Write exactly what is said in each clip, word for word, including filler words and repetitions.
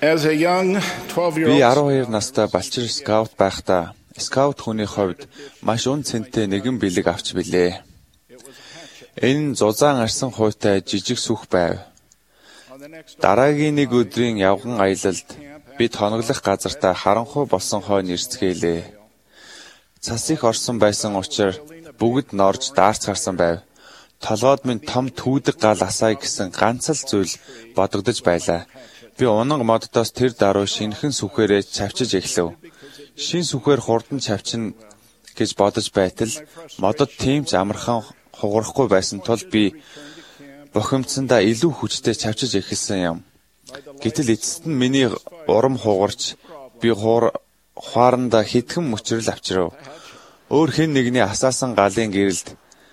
As a young twelve-year-old, Би twelve хоёр настай балчир скаут байхдаа скаут хүний хувьд маш үн цэнтэй нэгэн бэлэг авч билээ. Энэ зузаан арсан хуйтай жижиг сүх байв. Дараагийн нэг өдрийн явган аялалд бид хоноглох газартаа харанхуй болсон хойно ирцгээлээ. Цас их орсон байсан учраас бүгд норж даарч гарсан байв. Толгойд минь том түүдэг гал асаая гэсэн ганц л зүйл бодогдож байлаа. Би унан моддоос тэр даруй шинхэн сүхээрээ чавчиж эхлэв. Шин сүхээр хурдан чавчна гэж бодож байтал модод тийм ч амархан хугарахгүй байсан тул би бохимдсандаа илүү хүчтэй чавчиж эхэлсэн юм. Гэтэл эцэст нь миний урам хугарч би хуаранда хитгэн мөчрөл авчирв. Өөр хэн нэгний асаасан галын гэрэлд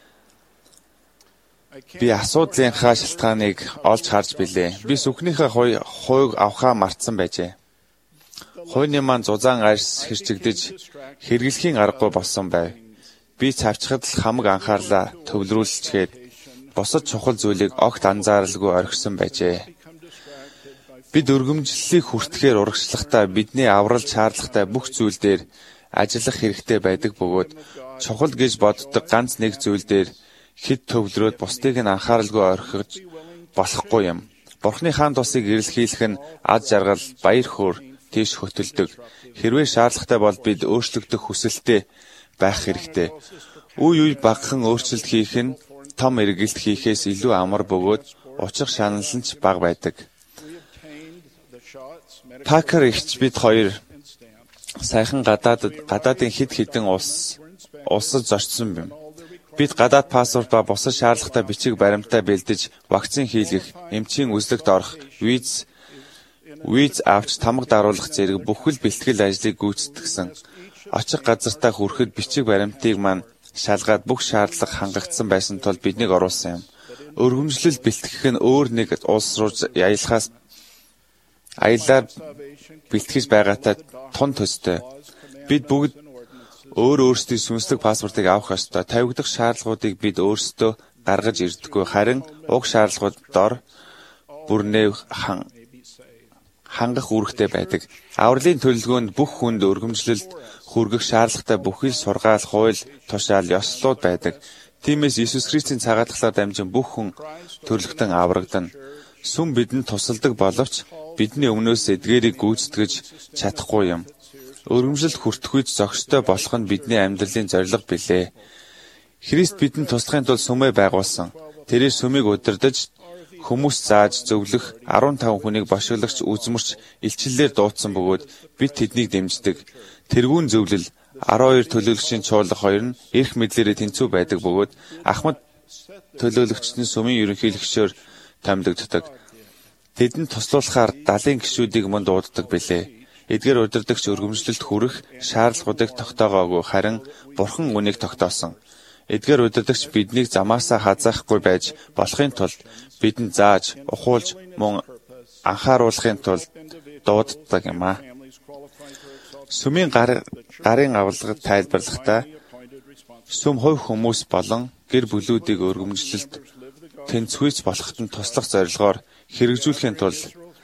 би асуудлынхаа шалтгааныг олж харж билээ. Би сүхнийхээ хойг авахаа мартсан байжээ. Хойны маань зузаан арьс хэрчигдэж хэрэглэхийн аргагүй болсон байв. Би цавчхад л хамаг анхаарлаа төвлөрүүлчихэд бусад чухал зүйлийг огт анзааралгүй орхисон байжээ. Бид өргөмжлөлийг хүртэхээр урагшлахдаа бидний аврал шаардлагатай бүх зүйл дээр ажиллах хэрэгтэй байдаг бөгөөд чухал гэж боддог ганц нэг зүйл дээр хэд төвлөрөөд бусдыг нь анхааралгүй орхиж болохгүй юм. Бурхны хаан тусыг эрэлхийлэх нь ад жаргал, баяр хөөр тийш хөтөлдөг. Хэрвээ шаардлагатай бол бид өөрчлөгдөх хүсэлтэй байх хэрэгтэй. Үе үе багахан өөрчлөлт хийх нь том эргэлт хийхээс илүү амар бөгөөд уучрах шанал нь ч бага байдаг. Пакер ихч бид хоёр сайхан гадаад гадаадын хэд хэдэн улс улсад зочсон юм. Бид гадаад паспорт ба бусад шаардлагатай бичиг баримтаа бэлдэж, вакцин хийлгэх, эмчийн үзлэгт орох, виз виз авч тамга даруулах зэрэг бүхэл бэлтгэл ажлыг гүйцэтгсэн. Очих газартаа хүрэхэд бичиг баримтыг маань шалгаад бүх шаардлага хангагдсан байсан тул биднийг оруулсан юм. Өргөмжлөл бэлтгэх нь өөр нэг улс руу аялахаас аялаар бэлтгэж байгаатай тун төстэй. Бид бүгд өөр өөрсдийн сүнслэг паспортыг авах ёстой. Тавигдах шаардлагуудыг бид өөрсдөө гаргаж ирдэггүй. Харин уг шаардлагууд дор бүрнээ хангах үүрэгтэй байдаг. Авралын төлөвлөгөөнд бүх хүнд өргөмжлөлд хүргэх шаардлагатай бүхий л сургаал, хууль, тушаал, ёслолууд байдаг. Тиймээс Иесус Христийн цагаатгалаар дамжин бүх хүн төрлөختөн аврагдана. Сүм бидэнд тусалдаг боловч бидний өмнөөс эдгээрийг гүйцэтгэж чадахгүй юм. Өргөмжлөлд хүртэх үед зохистой болох нь бидний амьдралын зорилго билээ. Христ бидэнд туслахын тулд сүмээ байгуулсан. Тэрээр сүмийг удирдах, хүмүүс зааж зөвлөх арван таван хүнийг бошиглагч, үзмэрч, илчиллээр дуудсан бөгөөд бид тэднийг дэмждэг. Тэргүүн зөвлөл арван хоёр төлөөлөгчийн чуулга хоёр нь эрх мэдлээрээ тэнцүү байдаг бөгөөд Ахмад төлөөлөгчд нь сүмийн ерөнхийлөгчөөр томилогддог. Тэдэнд туслуулахаар далайн гишүүдийг мөн дууддаг билээ. Эдгээр удирдагч өргөмжлөлт хүрэх шаардлагуудыг тогтоогоогүй, харин Бурхан үнийг тогтоосон. Эдгээр удирдагч биднийг замаасаа хазаахгүй байж болохын тулд бидэнд зааж, ухуулж, мөн анхааруулахын тулд дууддаг юм аа. Сүмийн гарын авалгад тайлбарлахдаа сүм хувь хүмүүс болон гэр бүлүүдийг өргөмжлөлт тэнцвүүц болоход нь туслах зорилгоор хэрэгжүүлэхийн тулд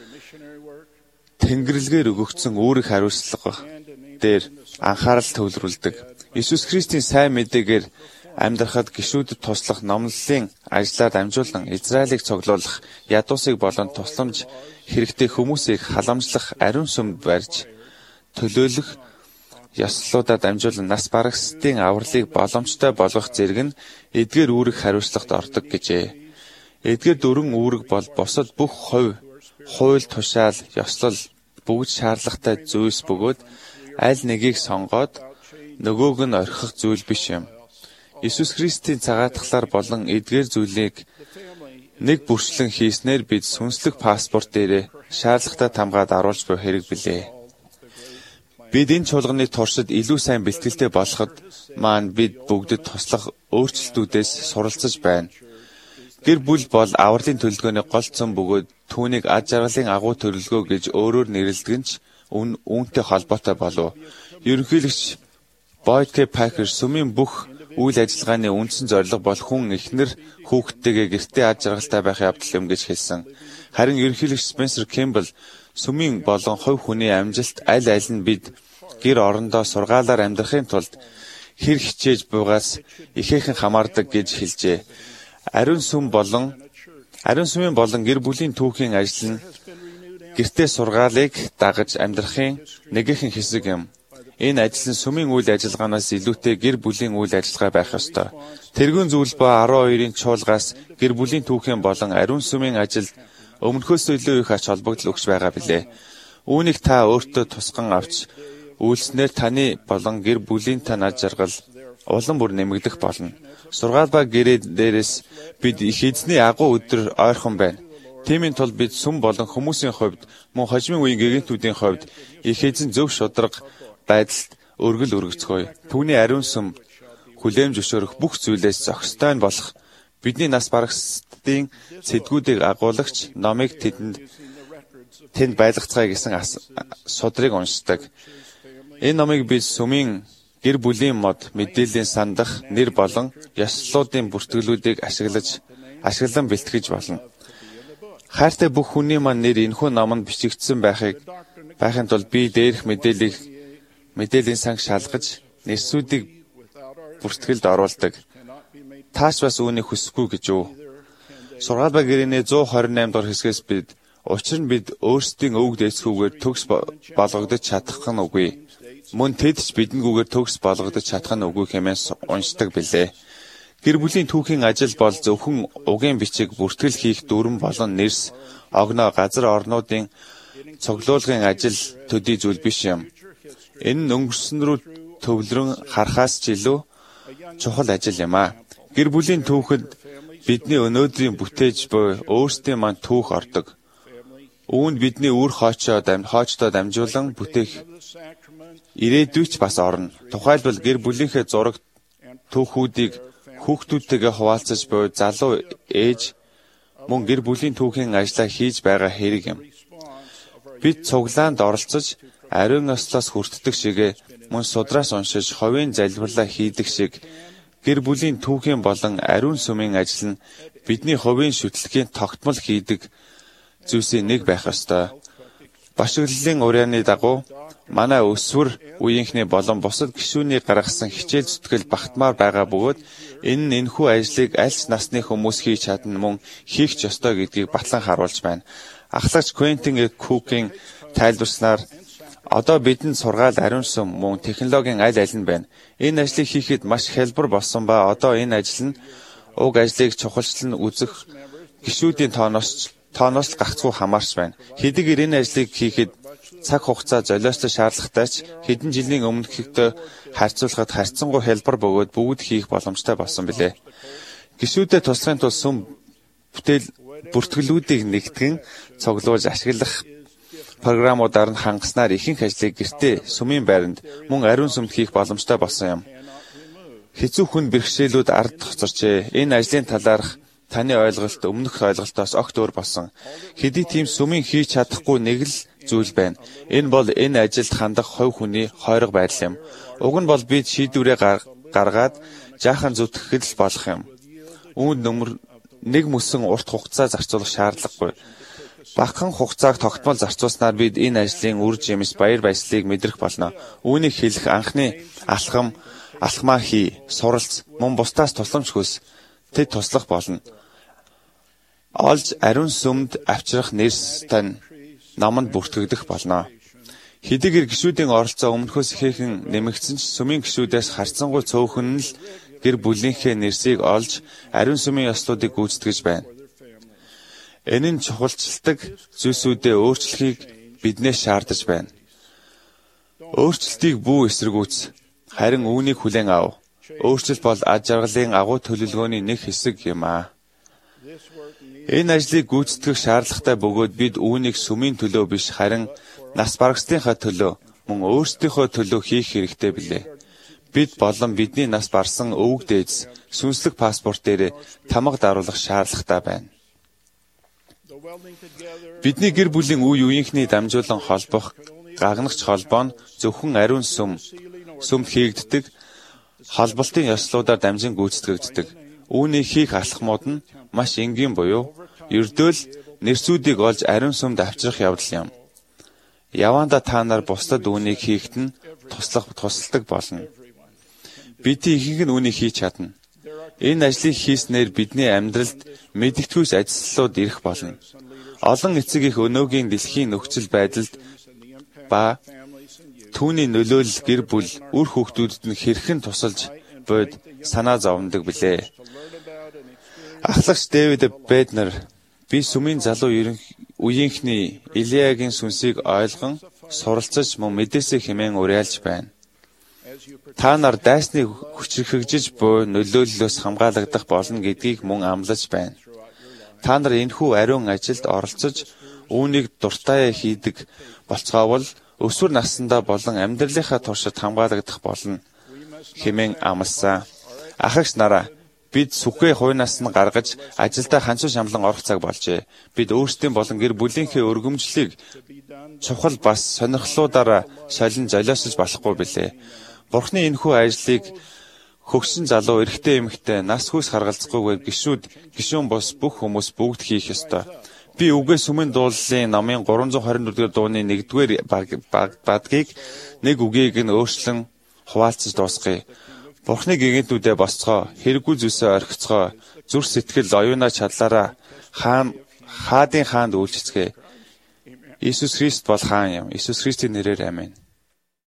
Тэнгэрлэгээр өгөгдсөн үүрэг хариуцлага дээр анхаарал төвлөрүүлдэг. Иесус Христийн сайн мэдээгээр амьдрахад гишүүдэд туслах номлолын ажлаар дамжуулан Израилийг цуглуулах, ядуусыг болон тусламж хэрэгтэй хүмүүсийг халамжлах ариун сүмд барьж төлөөлөх ёслолуудаар дамжуулан нас барагсдын авралыг боломжтой болгох зэрэг нь эдгээр үүрэг хариуцлагад ордог гэжээ. Эдгээр дөрвөн үүрэг бол бусад бүх хувь, хууль, тушаал, ёслол бүгд шаардлагатай зүйлс бөгөөд аль нэгийг сонгоод нөгөөг нь орхих зүйл биш юм. Иесус Христийн цагаатгалаар болон эдгээр зүйлийг нэг бүрчлэн хийснээр бид сүнслэг паспорт дээрээ шаардлагатай тамгаад оруулж буй хэрэг билээ. Бид энэ чуулганыг туршид илүү сайн бэлтгэлтэй болоход маань бид бүгдэд туслах өөрчлөлтүүдээс суралцаж байна. Гэр бүл бол авралын төлөвлөгөөний гол цөм бөгөөд түүнийг ад жаргалын агуу төлөвлөгөө гэж өөрөөр нэрлэдэг нь ч үн үүнтэй холбоотой болов. Ерөнхийлөгч Boyd K. Packer сүмийн бүх үйл ажиллагааны үндсэн зорилго бол хүн эхнэр хүүхдтэйгээ гэртээ ад жаргалтай байх явдал юм гэж хэлсэн. Харин ерөнхийлөгч Спенсер Кэмпбелл сүмийн болон хувь хүний амжилт аль аль нь бид гэр орондоо сургаалаар амьдрахын тулд хэр хичээж буйгаас ихээхэн хамаардаг гэж хэлжээ. Ариун сүм болон ариун сүмийн болон гэр бүлийн түүхийн ажил нь гэртээ сургаалыг дагаж амьдрахын нэгэн хэсэг юм. Энэ ажил нь сүмийн үйл ажиллагаанаас илүүтэй гэр бүлийн үйл ажиллагаа байх ёстой. Тэргүүн зүйл ба арван хоёрын чуулгаас гэр бүлийн түүхийн болон ариун сүмийн ажил өмнөхөөс илүү их ач холбогдол өгч байгаа билээ. Үүнийг та өөртөө тусган авч үйлснээр таны болон гэр бүлийн та над жаргал улам бүр нэмэгдэх болно. Сургаал ба гэрээ дээрээс бид их эзний агуу өдөр ойрхон байна. Тиймийн тулд бид сүм болон хүмүүсийн хувьд мөн хожимын үеийн гэгэнтүүдийн хувьд их эзэн зөв шударга байдалд өргөл өргөцгөөе. Түүний ариун сүм хүлээмж зөвшөөрөх бүх зүйлээс зохистой нь болох бидний нас барагчдын цэдгүүдийг агуулгач номыг тэдэнд тэнд байлгацгаая гэсэн судрыг уншдаг. Энэ номыг бид сүмийн гэр бүлийн мод мэдээллийн сандах нэр болон ёслолуудын бүртгэлүүдийг ашиглаж ашиглан бэлтгэж болно. Хайртай бүх хүний маань нэр энэхүү номонд бичигдсэн байхыг байхын тулд би дээрх мэдээллийг мэдээллийн санг шалгаж нэрсүүдийг бүртгэлд оруулдаг. Тааш бас үүнийг хүсэхгүй гэж үү? Сургаал ба гэрээний зуур двадцать восемь дахь хэсгээс бид учир нь бид өөрсдийн өвөг дээдсгүйгээр төгс болгогдож чадах нь үгүй. Мөн тэд ч бидэнгүйгээр төгс болгогдож чадах нь үгүй хэмээн уншдаг билээ. Гэр бүлийн түүхийн ажил бол зөвхөн угийн бичиг бүртгэл хийх дүрм болон нэрс, огноо, газар орнуудын цуглуулгын ажил төдий зүйл биш юм. Энэ нь өнгөрсөн рүү төвлөрөн харахаас ч илүү чухал ажил юм а. Гэр бүлийн түүхэд бидний өнөөдрийн бүтээж буй өөрсдийн маань түүх ордог. Үүнд бидний үр хоочоо дамж хоочдоо дамжуулан бүтээх ирээдүйч бас орно. Тухайлбал гэр бүлийнхээ зураг түүхүүдийг хүүхдүүдтэйгээ хуваалцаж буй залуу ээж мөн гэр бүлийн түүхийн ажлаа хийж байгаа хэрэг юм. Бид цуглаанд оролцож ариун ослоос хүртдэг шигэ мөн судраас уншиж ховын залбирлаа хийдэг шиг гэр бүлийн түүхийн болон ариун сүмийн ажил нь бидний ховын шүтлэгийн тогтмол хийдэг зүйлсийн нэг байх ёстой. Башиглалын урьяаны дагуу манай өсвөр үеийнхний болон бусад гишүүний гаргасан хичээл зүтгэл багтмаар байгаа бөгөөд энэ нь энэхүү ажлыг аль ч насны хүмүүс хийж чадна мөн хийх ч ёстой гэдгийг батлан харуулж байна. Ахлагч Квентин Э. Кукийн тайлбарснаар одоо бидэнд сургаал ариун сүм мөн технологийн аль аль нь байна. Энэ ажлыг хийхэд маш хялбар болсон ба одоо энэ ажил нь уг ажлыг чухалчлан үзэх гишүүдийн тооноос тооноос гагцхүү хамаарч байна. Хэдийгээр энэ ажлыг хийхэд цаг хугацаа золиослох шаардлагатай ч хэдэн жилийн өмнөхтэй харьцуулахад харьцангуй хялбар бөгөөд бүгд хийх боломжтой болсон билээ. Гишүүдэд туслахын тулд сүм бүтээл бүртгэлүүдийг нэгтгэн цуглуулж ашиглах програмуудаар нь хангаснаар ихэнх ажлыг гэртээ сүмийн байранд мөн ариун сүмд хийх боломжтой болсон юм. Хэцүү хүнд бэрхшээлүүд ард хоцорчээ. Энэ ажлын талаарх таны ойлголт өмнөх ойлголтоос огт өөр болсон. Хэдий тийм сүмийн хийж чадахгүй нэг л зүйл байна. Энэ бол энэ ажилд хандах хувь хүний хойрог байдал юм. Уг нь бол бид шийдвэрээ гаргаад жаахан зүтгэх л болох юм. Үүнд нөмөр нэг мөсөн урт хугацаа зарцуулах шаардлагагүй. Багахан хугацааг тогтмол зарцуулснаар бид энэ ажлын үр жимс баяр баясгалыг мэдрэх болно. Үүнийг хэлэх анхны алхам, алхмаа хий, суралц, мөн бусдаас тусламж хүс. Тэд туслах болно. Олж ариун сүмд авчрах нэрс тань номонд бүртгэгдэх болно. Хэдийгээр гишүүдийн оролцоо өмнөхөөс ихээхэн нэмэгдсэн ч сүмийн гишүүдээс харьцангуй цөөхөн л гэр бүлийнхээ нэрсийг олж ариун сүмийн ёслуудыг гүйцэтгэж байна. Энэ нь чухалчилдаг зүйлсүүдэд өөрчлөхийг биднээс шаардаж байна. Өөрчлөлтийг бүү эсэргүүц, харин үүнийг хүлээн ав. Өөрчлөлт бол аж аргалын агуу төлөвлөгөөний нэг хэсэг юм аа. Энэ ажлыг гүйцэтгэх шаардлагатай бөгөөд бид үүнийг сүмийн төлөө биш харин нас барагчдынхаа төлөө мөн өөрсдийнхөө төлөө хийх хэрэгтэй билээ. Бид болон бидний нас барсан өвөг дээдс сүнслэг паспорт дээр тамга даруулах шаардлагатай байна. Бидний гэр бүлийн үе үеийнхний дамжуулан холбох гагнагч холбоо нь зөвхөн ариун сүм сүмд хийгддэг холболтын ёслуудаар дамжин гүйцэтгэгддэг. Үүнийг хийх алхмууд нь маш энгийн буюу ердөөл нэрсүүдийг олж ариун сүмд авчрах явдал юм. Яваанда та нар бусдад үүнийг хийхэд нь туслах тусалдаг болно. Бид ихэнх нь үүнийг хийж чадна. Энэ ажлыг хийснээр бидний амьдралд мэдэгдэхүйс ажлууд ирэх болно. Олон эцэг их өнөөгийн дэлхийн нөхцөл байдалд ба түүний нөлөөлөл гэр бүл үр хүүхдүүдэд нь хэрхэн тусалж буйд санаа зовндог билээ. Ахлагч Дэвид Бэднер би сүмийн залуу үеийнхний Илиягийн сүнсийг ойлгон суралцаж мөн мэдээсээ хэмээн уриалж байна. Та нар дайсны хүчрхэгжиж буй нөлөөллөөс хамгаалагдах болно гэдгийг мөн амлаж байна. Та нар энэхүү ариун ажилд оролцож үүнийг дуртай хийдэг болцоовол өсвөр насндаа болон амьдралынхаа туршид хамгаалагдах болно хэмээн амласан. Ахагч нараа бид сүхээ хуйнаас нь гаргаж ажилдаа ханцуу шамлан орох цаг болжээ. Бид өөрсдийн болон гэр бүлийнхээ өргөмжлөлийг чухал бас сонирхлуудаараа шалин золиосож болохгүй билээ. Бурхны энэхүү ажлыг хөгшин залуу эрэгтэй эмэгтэй нас хүс харгалзахгүйгээр гишүүд гишүүн бос бүх хүмүүс бүгд хийх ёстой. Би үгээ сүмэн дуулалын номын гурван зуун хорин дөрвөн дууны нэгдүгээр бадгийг нэг үгийг нь өөрчлөн хуваалцаж дуусгая. Бурхны гэгэнтүүдээ босцгоо, хэрэггүй зүйлсээ орхицгоо, зүр сэтгэл оюунаа чадлаараа хаан хаадын хаанд үйлчлэцгээе. Иесус Христ бол хаан юм. Иесус Христийн нэрээр амин.